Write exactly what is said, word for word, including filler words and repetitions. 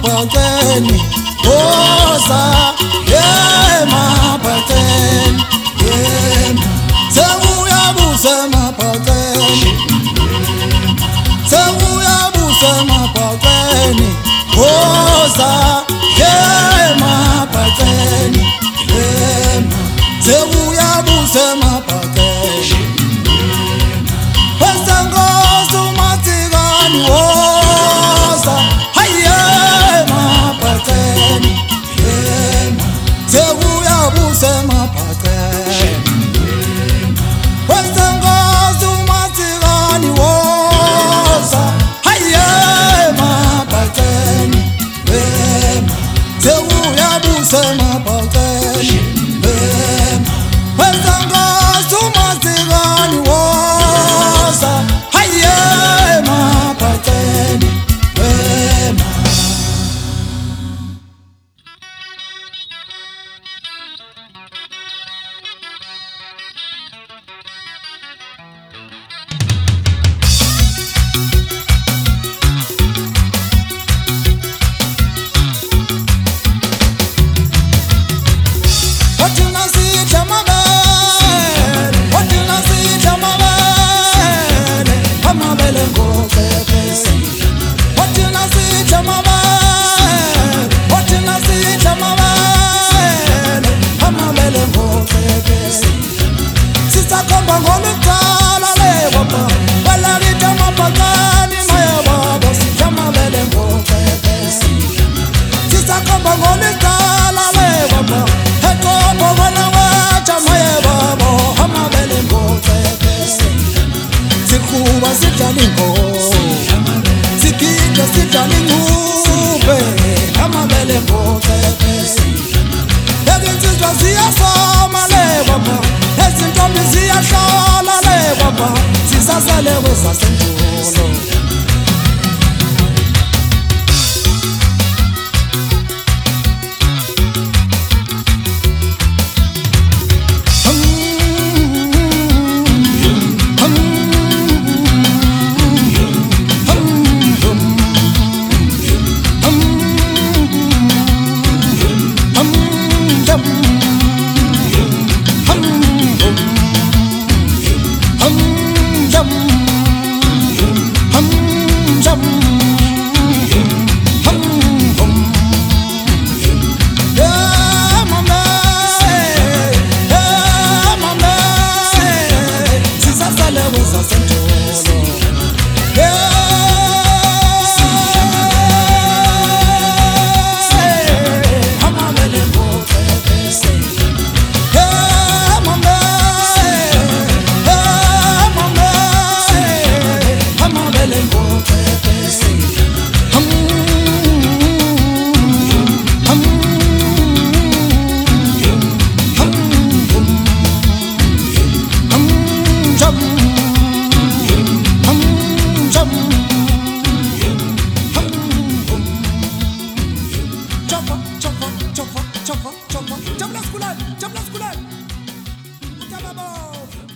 emabhaceni woza emabhaceni yema sewuyabusa emabhaceni sewuyabusa emabhaceni woza emabhaceni yema sewuyabusa emabhaceni wesengozi umatikani woza haye emabhaceni yema sewuyabusa emabhaceni wesengozi umatikani woza haye emabhaceni yema sewuyabusa emabhaceni yema wesengozi umatikani woza haye emabhaceni yema. Jump, jump, jump, jump, jump, jump, jump, jump, jump, jump, jump, jump, jump, jump, jump,